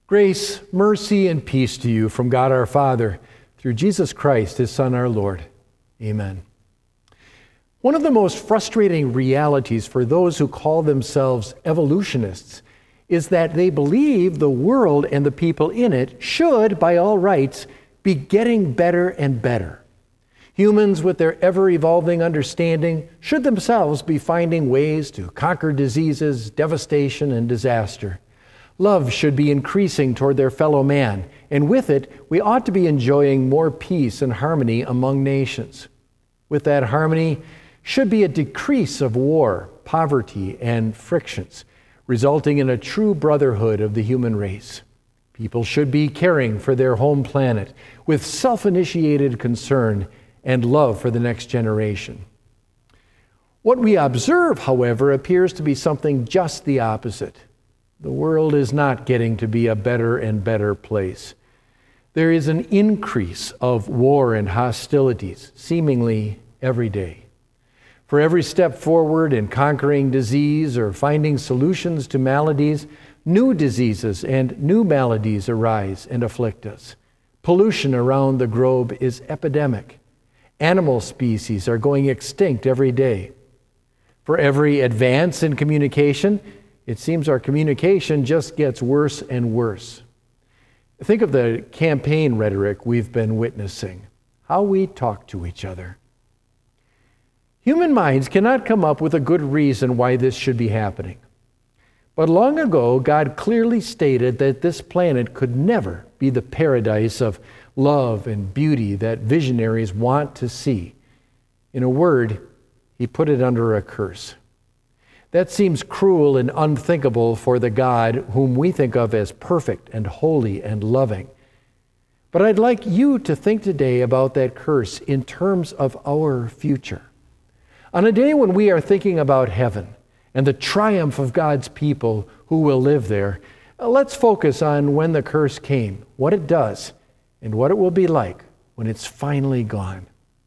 Grace, mercy, and peace to you from God our Father, through Jesus Christ, his Son, our Lord. Amen. One of the most frustrating realities for those who call themselves evolutionists is that they believe the world and the people in it should, by all rights, be getting better and better. Humans, with their ever-evolving understanding, should themselves be finding ways to conquer diseases, devastation, and disaster. Love should be increasing toward their fellow man, and with it, we ought to be enjoying more peace and harmony among nations. With that harmony should be a decrease of war, poverty, and frictions, resulting in a true brotherhood of the human race. People should be caring for their home planet with self-initiated concern and love for the next generation. What we observe, however, appears to be something just the opposite. The world is not getting to be a better and better place. There is an increase of war and hostilities, seemingly every day. For every step forward in conquering disease or finding solutions to maladies, new diseases and new maladies arise and afflict us. Pollution around the globe is epidemic. Animal species are going extinct every day. For every advance in communication, it seems our communication just gets worse and worse. Think of the campaign rhetoric we've been witnessing, how we talk to each other. Human minds cannot come up with a good reason why this should be happening. But long ago, God clearly stated that this planet could never be the paradise of love and beauty that visionaries want to see. In a word, he put it under a curse. That seems cruel and unthinkable for the God whom we think of as perfect and holy and loving. But I'd like you to think today about that curse in terms of our future. On a day when we are thinking about heaven and the triumph of God's people who will live there, let's focus on when the curse came, what it does, and what it will be like when it's finally gone.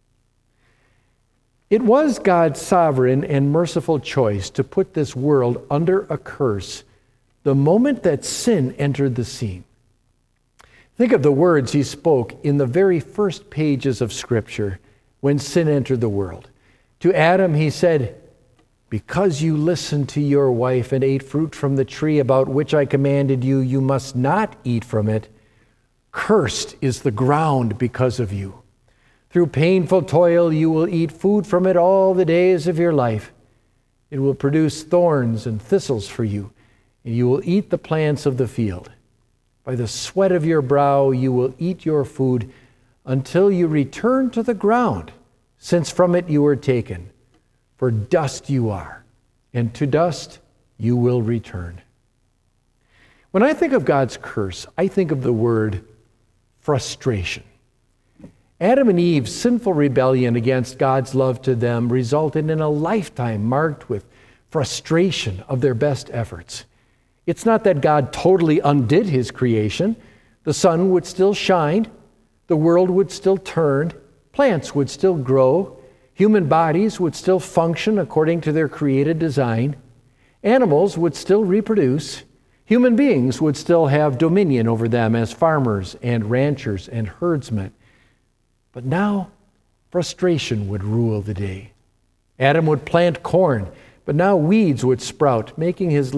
It was God's sovereign and merciful choice to put this world under a curse the moment that sin entered the scene. Think of the words he spoke in the very first pages of Scripture when sin entered the world. To Adam he said, "Because you listened to your wife and ate fruit from the tree about which I commanded you, you must not eat from it. Cursed is the ground because of you. Through painful toil you will eat food from it all the days of your life. It will produce thorns and thistles for you, and you will eat the plants of the field. By the sweat of your brow you will eat your food until you return to the ground, since from it you were taken. For dust you are, and to dust you will return." When I think of God's curse, I think of the word frustration. Adam and Eve's sinful rebellion against God's love to them resulted in a lifetime marked with frustration of their best efforts. It's not that God totally undid his creation. The sun would still shine, the world would still turn, plants would still grow, human bodies would still function according to their created design, animals would still reproduce, human beings would still have dominion over them as farmers and ranchers and herdsmen. But now, frustration would rule the day. Adam would plant corn, but now weeds would sprout, making his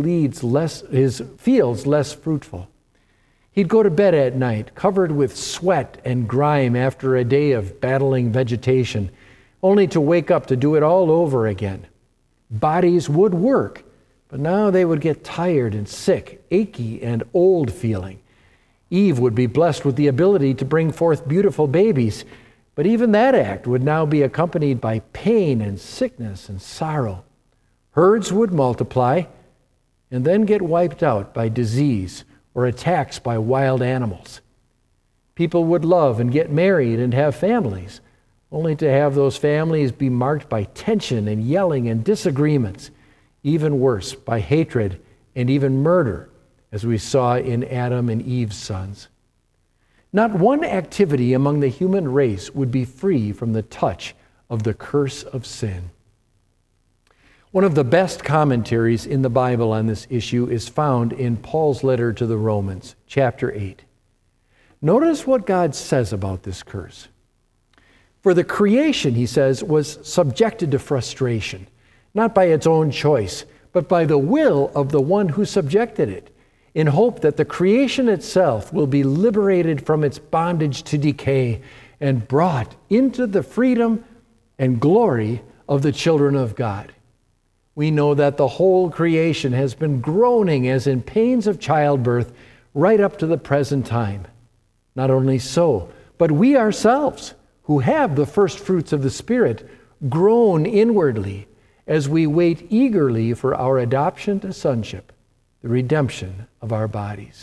fields less fruitful. He'd go to bed at night, covered with sweat and grime after a day of battling vegetation, only to wake up to do it all over again. Bodies would work, but now they would get tired and sick, achy and old feeling. Eve would be blessed with the ability to bring forth beautiful babies, but even that act would now be accompanied by pain and sickness and sorrow. Herds would multiply and then get wiped out by disease or attacks by wild animals. People would love and get married and have families, only to have those families be marked by tension and yelling and disagreements, even worse, by hatred and even murder, as we saw in Adam and Eve's sons. Not one activity among the human race would be free from the touch of the curse of sin. One of the best commentaries in the Bible on this issue is found in Paul's letter to the Romans, chapter 8. Notice what God says about this curse. For the creation, he says, was subjected to frustration, not by its own choice, but by the will of the one who subjected it, in hope that the creation itself will be liberated from its bondage to decay and brought into the freedom and glory of the children of God. We know that the whole creation has been groaning as in pains of childbirth right up to the present time. Not only so, but we ourselves, who have the first fruits of the Spirit, groan inwardly as we wait eagerly for our adoption to sonship, the redemption of our bodies.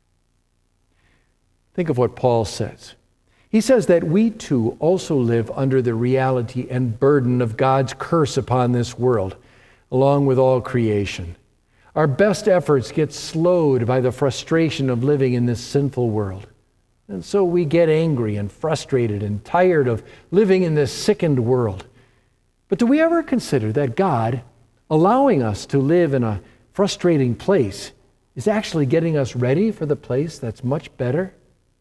Think of what Paul says. He says that we too also live under the reality and burden of God's curse upon this world, along with all creation. Our best efforts get slowed by the frustration of living in this sinful world. And so we get angry and frustrated and tired of living in this sickened world. But do we ever consider that God, allowing us to live in a frustrating place, is actually getting us ready for the place that's much better?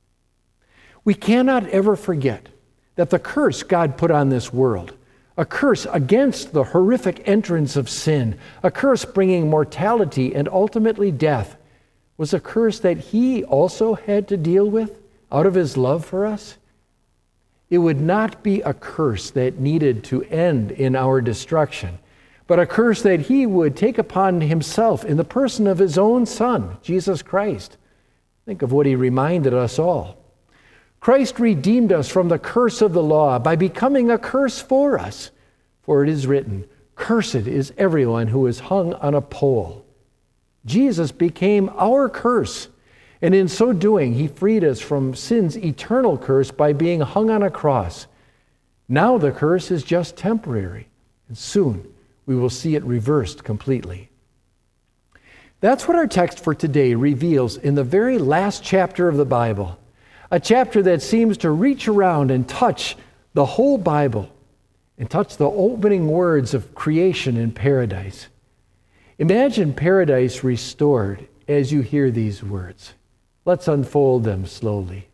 We cannot ever forget that the curse God put on this world, a curse against the horrific entrance of sin, a curse bringing mortality and ultimately death, was a curse that He also had to deal with out of His love for us. It would not be a curse that needed to end in our destruction, but a curse that He would take upon Himself in the person of His own Son, Jesus Christ. Think of what He reminded us all. Christ redeemed us from the curse of the law by becoming a curse for us. For it is written, "Cursed is everyone who is hung on a pole." Jesus became our curse, and in so doing, He freed us from sin's eternal curse by being hung on a cross. Now the curse is just temporary, and soon we will see it reversed completely. That's what our text for today reveals in the very last chapter of the Bible. A chapter that seems to reach around and touch the whole Bible and touch the opening words of creation in paradise. Imagine paradise restored as you hear these words. Let's unfold them slowly.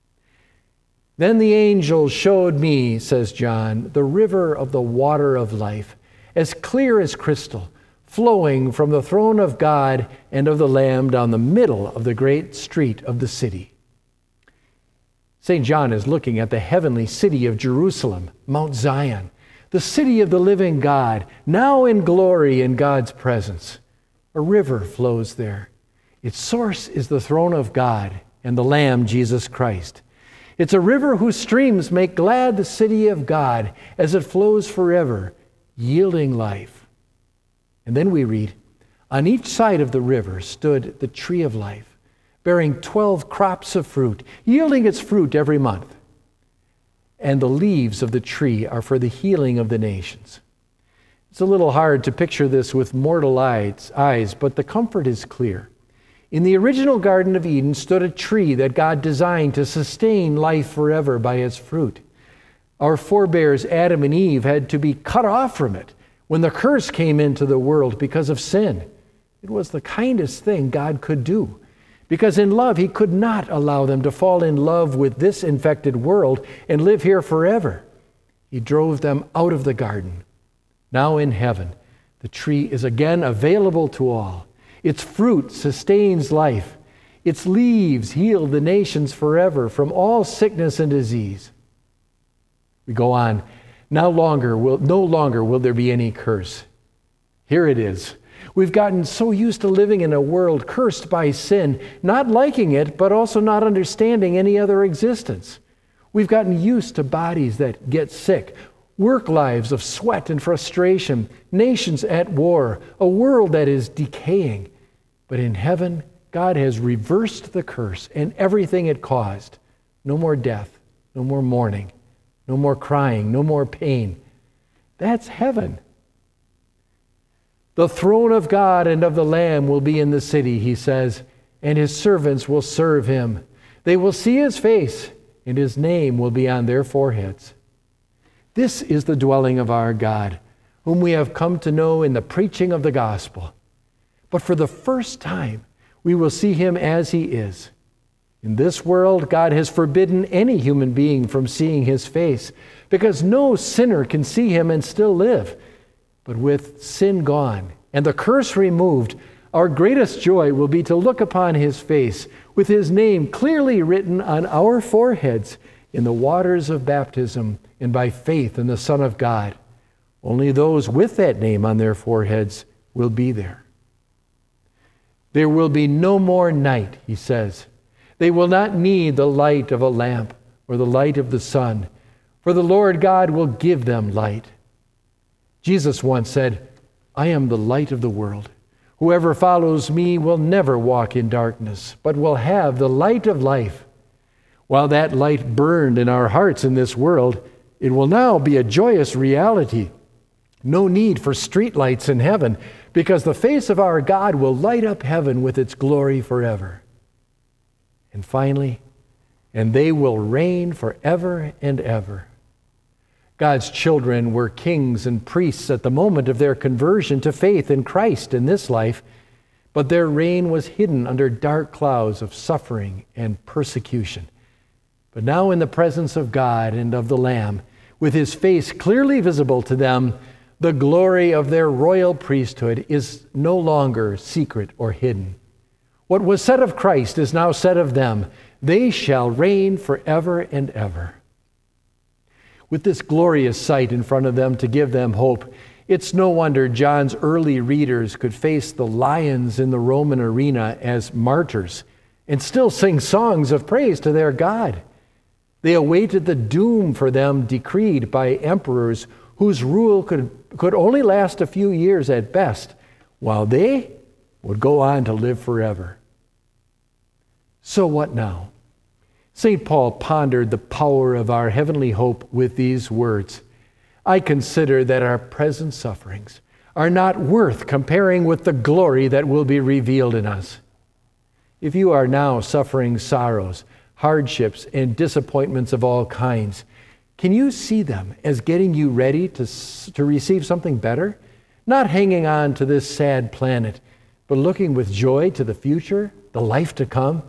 Then the angel showed me, says John, the river of the water of life, as clear as crystal, flowing from the throne of God and of the Lamb down the middle of the great street of the city. St. John is looking at the heavenly city of Jerusalem, Mount Zion, the city of the living God, now in glory in God's presence. A river flows there. Its source is the throne of God and the Lamb, Jesus Christ. It's a river whose streams make glad the city of God as it flows forever, yielding life. And then we read, on each side of the river stood the tree of life, bearing 12 crops of fruit, yielding its fruit every month. And the leaves of the tree are for the healing of the nations. It's a little hard to picture this with mortal eyes, but the comfort is clear. In the original Garden of Eden stood a tree that God designed to sustain life forever by its fruit. Our forebears, Adam and Eve, had to be cut off from it when the curse came into the world because of sin. It was the kindest thing God could do, because in love, He could not allow them to fall in love with this infected world and live here forever. He drove them out of the garden. Now in heaven, the tree is again available to all. Its fruit sustains life. Its leaves heal the nations forever from all sickness and disease. We go on. No longer will there be any curse. Here it is. We've gotten so used to living in a world cursed by sin, not liking it, but also not understanding any other existence. We've gotten used to bodies that get sick, work lives of sweat and frustration, nations at war, a world that is decaying. But in heaven, God has reversed the curse and everything it caused. No more death, no more mourning, no more crying, no more pain. That's heaven. The throne of God and of the Lamb will be in the city, He says, and His servants will serve Him. They will see His face, and His name will be on their foreheads. This is the dwelling of our God, whom we have come to know in the preaching of the gospel. But for the first time, we will see him as he is. In this world, God has forbidden any human being from seeing his face, because no sinner can see him and still live. But with sin gone and the curse removed, our greatest joy will be to look upon his face, with his name clearly written on our foreheads in the waters of baptism and by faith in the Son of God. Only those with that name on their foreheads will be there. There will be no more night, he says. They will not need the light of a lamp or the light of the sun, for the Lord God will give them light. Jesus once said, I am the light of the world. Whoever follows me will never walk in darkness, but will have the light of life. While that light burned in our hearts in this world, it will now be a joyous reality. No need for street lights in heaven, because the face of our God will light up heaven with its glory forever. And finally, and they will reign forever and ever. God's children were kings and priests at the moment of their conversion to faith in Christ in this life, but their reign was hidden under dark clouds of suffering and persecution. But now in the presence of God and of the Lamb, with his face clearly visible to them, the glory of their royal priesthood is no longer secret or hidden. What was said of Christ is now said of them. They shall reign forever and ever. With this glorious sight in front of them to give them hope, it's no wonder John's early readers could face the lions in the Roman arena as martyrs and still sing songs of praise to their God. They awaited the doom for them decreed by emperors whose rule could only last a few years at best, while they would go on to live forever. So what now? St. Paul pondered the power of our heavenly hope with these words, I consider that our present sufferings are not worth comparing with the glory that will be revealed in us. If you are now suffering sorrows, hardships, and disappointments of all kinds, can you see them as getting you ready to receive something better? Not hanging on to this sad planet, but looking with joy to the future, the life to come?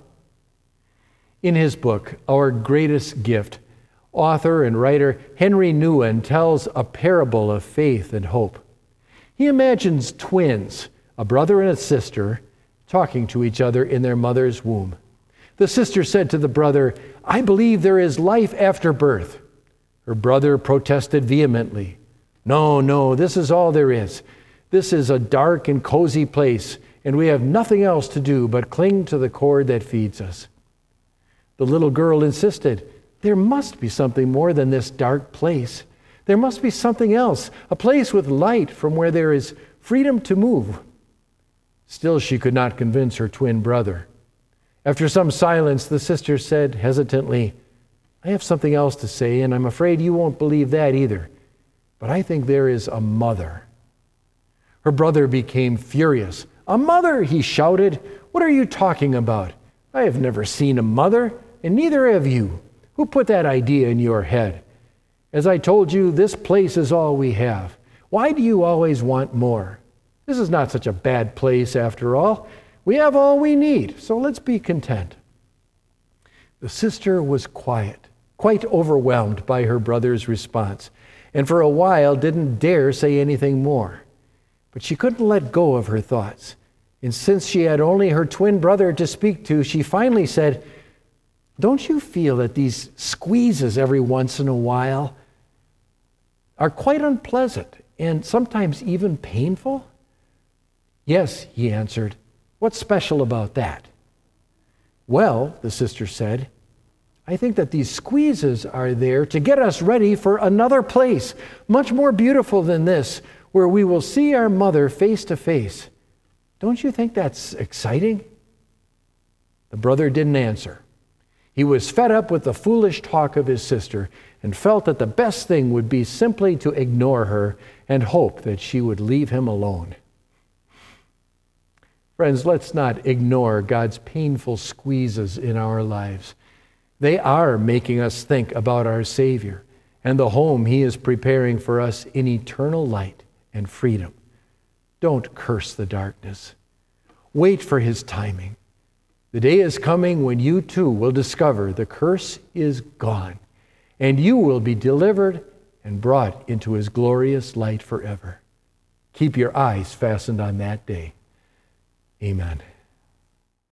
In his book, Our Greatest Gift, author and writer Henry Nouwen tells a parable of faith and hope. He imagines twins, a brother and a sister, talking to each other in their mother's womb. The sister said to the brother, I believe there is life after birth. Her brother protested vehemently. No, this is all there is. This is a dark and cozy place, and we have nothing else to do but cling to the cord that feeds us. The little girl insisted, there must be something more than this dark place. There must be something else, a place with light from where there is freedom to move. Still, she could not convince her twin brother. After some silence, the sister said hesitantly, I have something else to say, and I'm afraid you won't believe that either. But I think there is a mother. Her brother became furious. A mother, he shouted. What are you talking about? I have never seen a mother, and neither have you. Who put that idea in your head? As I told you, this place is all we have. Why do you always want more? This is not such a bad place after all. We have all we need, so let's be content. The sister was quiet, quite overwhelmed by her brother's response, and for a while didn't dare say anything more. But she couldn't let go of her thoughts. And since she had only her twin brother to speak to, she finally said, don't you feel that these squeezes every once in a while are quite unpleasant and sometimes even painful? Yes, he answered. What's special about that? Well, the sister said, I think that these squeezes are there to get us ready for another place, much more beautiful than this, where we will see our mother face to face. Don't you think that's exciting? The brother didn't answer. He was fed up with the foolish talk of his sister and felt that the best thing would be simply to ignore her and hope that she would leave him alone. Friends, let's not ignore God's painful squeezes in our lives. They are making us think about our Savior and the home He is preparing for us in eternal light and freedom. Don't curse the darkness. Wait for his timing. The day is coming when you too will discover the curse is gone, and you will be delivered and brought into his glorious light forever. Keep your eyes fastened on that day. Amen.